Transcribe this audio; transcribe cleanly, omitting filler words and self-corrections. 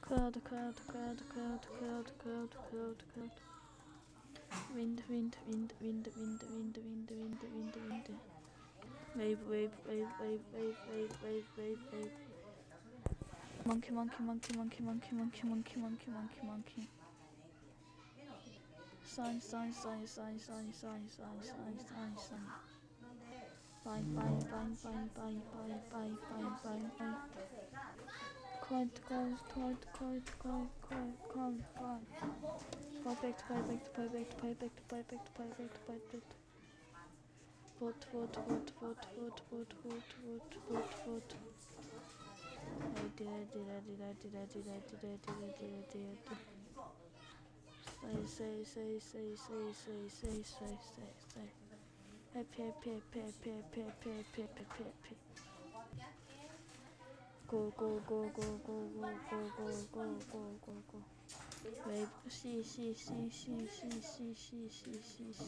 Cloud, cloud, cloud, cloud, cloud, cloud, cloud, cloud. Wind, wind, wind, wind, wind, wind, wind, wind, wind, wind. Wave, wave, wave, wave, wave, wave, wave, wave, wave. Monkey, monkey, monkey, monkey, monkey, monkey, monkey, monkey, monkey, monkey. Sign, sign, sign, sign, sign, sign, sign, sign, sign, sign. Bye, bye, bye, bye, bye, bye, bye, bye, bye, bye. Quiet, quiet, quiet, quiet, quiet, quiet, quiet, quiet. Pie back to pie back to pie back to pie back to pie back to pie back to pie back to. Vote, vote, vote, vote, vote, vote, vote, vote, vote, vote. I did it, did it, did it, did it, did it, did it, did it, did it, did it. Say, say, say, say, say, say, say, say, say. Happy, happy, happy, happy, happy, happy, happy, happy, happy. Go, go, go, go, go, go, go, go, go, go, go, go. Wait, see, see, see, see, see, see, see, see, see.